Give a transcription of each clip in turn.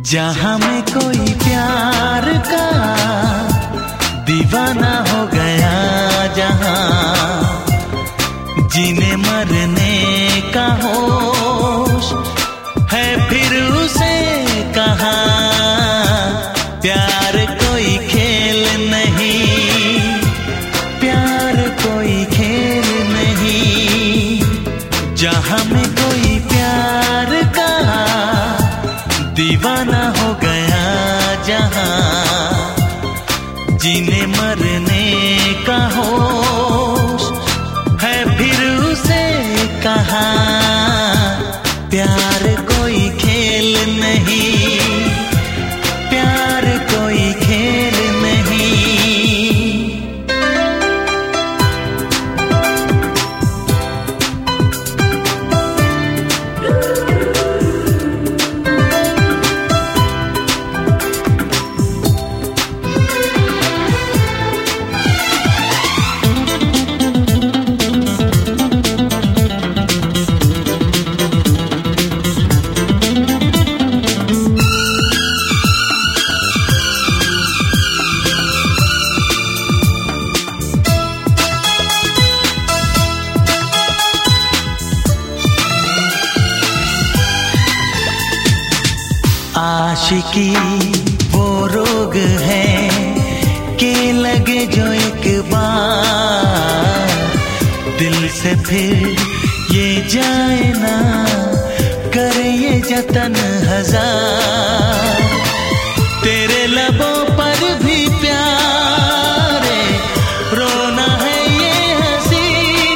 जहाँ में कोई प्यार का दीवाना हो गया, जहाँ जीने मरने का होश है फिर उसे कहाँ। प्यार कोई खेल नहीं, प्यार कोई खेल नहीं। जहाँ में कोई प्यार का दीवाना हो गया, जहाँ जीने मरने का होश है फिर उसे कहाँ। प्यार कोई खेल नहीं, प्यार कोई खेल नहीं। आशिकी वो रोग है कि लगे जो एक बार दिल से फिर ये जाए ना, करे ये जतन हजार। तेरे लबों पर भी प्यारे रोना है ये हंसी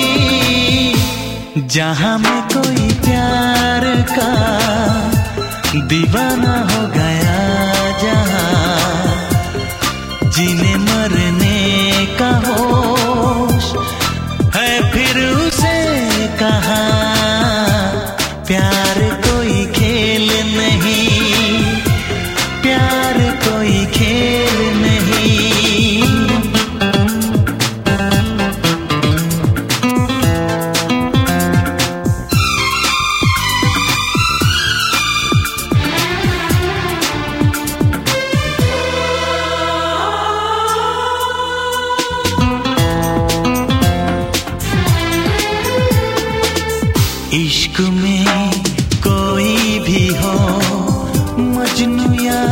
नहीं। जहाँ में कोई प्यार का दीवाना हो गया, जहाँ जीने मरने का होश है फिर उसे कहाँ। प्यार कोई खेल नहीं, प्यार कोई खेल नहीं। इश्क में कोई भी हो, मजनू या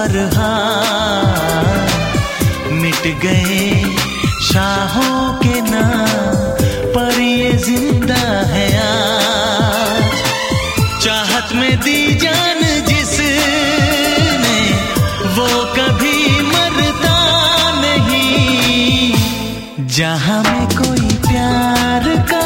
फरहान, मिट गए शाहों के नाम पर ये जिंदा है आज। चाहत में दी जान जिसने वो कभी मरता नहीं। जहाँ में कोई प्यार का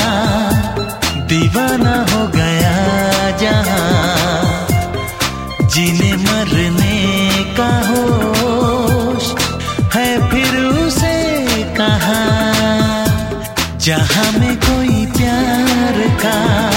दीवाना हो गया, जहाँ जीने मरने का होश है फिर उसे कहाँ। जहाँ में कोई प्यार का